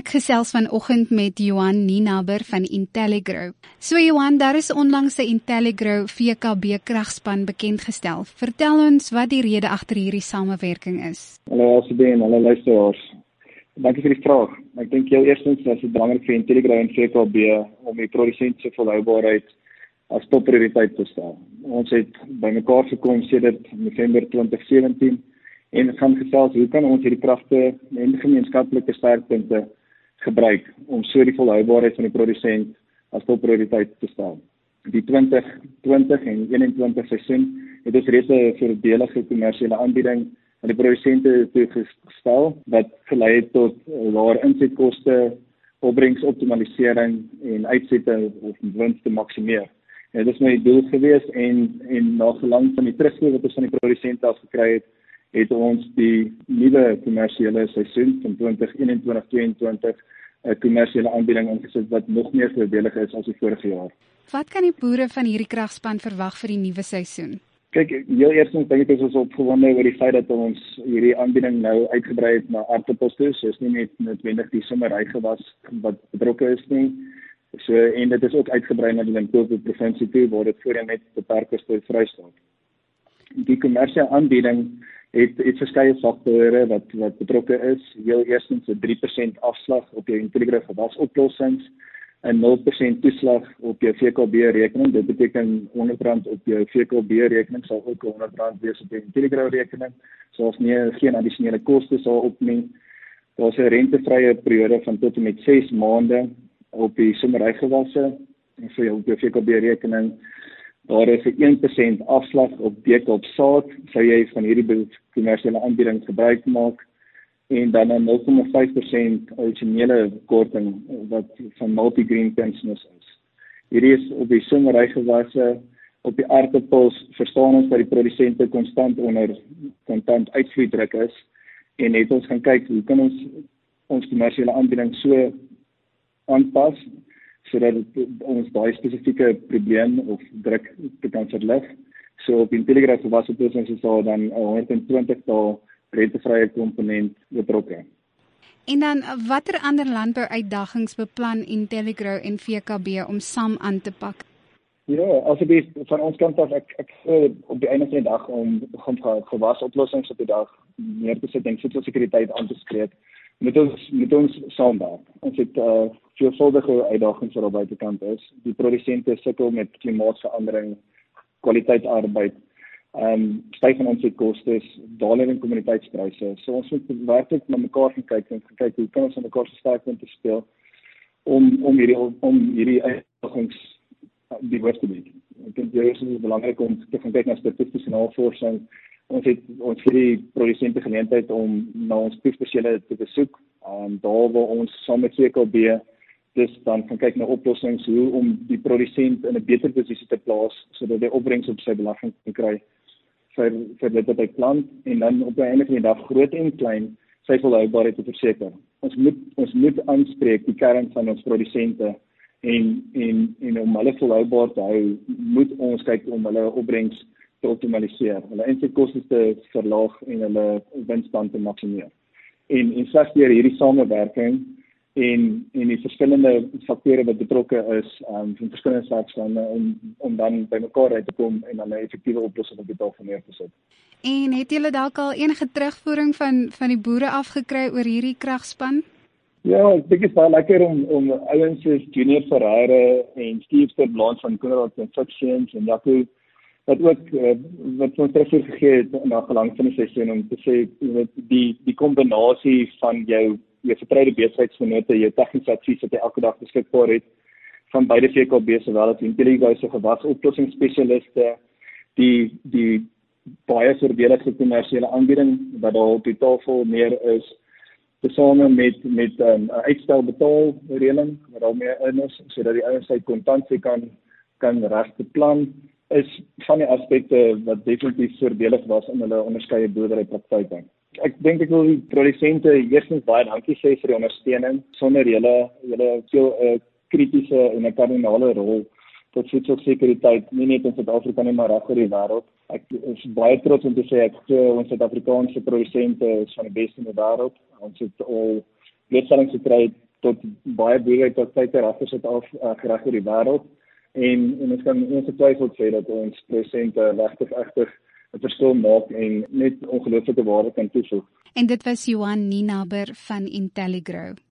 Ek gesels vanoggend met Johan Nienaber van Intelligro. So Johan, daar is onlangs 'n Intelligro VKB kragspan bekendgestel. Vertel ons wat die rede agter hierdie samewerking is. Hallo Elsabie en hallo luisteraars. Dankie vir die vraag. Ek dink heel eerstens is dit belangrik vir Intelligro en VKB om die produsent se volhoubaarheid as topprioriteit te stel. Ons het bymekaar gekom sedert November 2017 en gaan gesels hoe kan ons hierdie kragte en gemeenskaplike sterkpunte gebruik om so die volhoubaarheid van die produsent as topprioriteit te stel. Die 2020 en 21 seisoen het ons reeds 'n voordelige kommersiële aanbieding aan die produsente toegestel wat gelei het tot laer insetkoste, opbrengsoptimalisering en uitsette of wins te maksimeer. Dit is my doel gewees en na gelang van die terugvoer wat ons van die produsente af gekry het ons die nuwe kommersiële seisoen van 2021-2022 'n kommersiële aanbieding ingesit wat nog meer voordelig is as die vorige jaar. Wat kan die boere van hierdie kragspan verwag vir die nuwe seisoen? Kyk, heel eerstens dink ek is ons opgewonde oor die feit dat ons hierdie aanbieding nou uitgebrei het na aardappels toe, so is nie net noodwendig die somerrygewas wat betrokke is nie. So en dit is ook uitgebrei na die Limpopo provinsie toe waar dit voorheen net beperk is tot Vrystaat. Die kommersiële aanbieding het verskeie faktore wat betrokke is. Heel eerstens 'n 3% afslag op jou Intelligro gewasoplossings, 'n 0% toeslag op jou VKB rekening. Dit beteken R100 op jou VKB rekening sal ook R100 wees op jou Intelligro rekening. So geen addisionele kostes sal op nie. Daar's 'n rentevrye periode van tot en met 6 maande op die somerrygewasse en vir jou VKB rekening. Daar is 'n 1% afslag op dekop saad, sou jy van hierdie kommersiële aanbieding gebruik maak en dan 'n 0,5% addisionele korting wat van multigreen pensioners is. Hierdie is op die somerrygewasse, op die aardappels verstaan ons dat die produsente konstant onder kontant uitvloeidruk is en het ons gaan kyk hoe kan ons kommersiële aanbieding so aanpas sodat ons daai spesifieke probleem of druk te kan verlig. So op Intelligro gewasoplossings is daar dan 120 dae rentevrye komponent betrokke. En dan watter ander landbouuitdagings beplan Intelligro en VKB om saam aan te pak? Ja, asseblief van ons kant af ek op die einde van die dag om gewasoplossings op die dag neer te sit en voedselsekuriteit aan te spreek. Met ons saamwerk. Ons het veelvuldige uitdagings wat daar buitekant is. Die produsente sukkel met klimaatsverandering, kwaliteit arbeid, stygende insetkostes, dalende kommoditeitspryse. So ons moet werklik na mekaar gaan kyk en kyk hoe kan ons aan mekaar se sterkpunte speel om hierdie uitdagings die hoof te bied. Ek dink dit is belangrik om te gaan kyk na statistiese navorsing. Ons vir die produsente geleentheid om na ons proefpersele te besoek. Daar waar ons saam met VKB dus dan gaan kyk na oplossings hoe om die produsent in 'n beter posisie te plaas sodat hy opbrengs op sy belasting kan kry vir dit wat hy plant en dan op die einde van die dag groot en klein sy volhoubaarheid te verseker. Ons moet aanspreek die kern van ons produsente en om hulle volhoubaar te hou, moet ons kyk om hulle opbrengs te optimaliseer, hulle insetkostes te verlaag en hulle winsstand te maksimeer. En slegs deur hierdie samewerking en die verskillende faktore wat betrokke is van verskillende saakstande om dan bymekaar uit te kom en dan 'n effektiewe oplossing op die tafel neer te sit. En het julle dalk al enige terugvoering van die boere afgekry oor hierdie kragspan? Ja, ek dink dit is baie lekker om ouens soos Junior Ferreira en Steve Sterblanc van Conrad Constructions en Jaco wat ons terugvoer gegee het na gelang van die seisoen om te sê die kombinasie van jou vertroude besigheidsvennote, jou tegniese advies wat jy elke dag beskikbaar het van beide VKB sowel as Intelligro se gewasoplossingsspesialiste, die baie voordelige kommersiële aanbieding wat daar op die tafel meer is, tesame met 'n uitstelbetaalreëling wat daarmee in is sodat die ouens sy kontantie kan reg beplan, is van die aspekte wat definitief voordelig was in hulle onderskeie boerderypraktyke. Ek dink ek wil die produsente eerstens baie dankie sê vir die ondersteuning. Sonder julle veel kritiese en 'n kardinale rol tot voedselsekuriteit, nie net in Suid-Afrika nie, maar reg oor die wêreld. Ek is baie trots om te sê ons Suid-Afrikaanse produsente is van die beste in die wêreld. Ons het al blootstelling gekry tot baie boerderypraktyke reg reg oor die wêreld. En ons kan ongetwyfeld sê dat ons prosente regtig 'n verskil maak en net ongelooflike waarde kan toevoeg. En dit was Johan Nienaber van Intelligrow.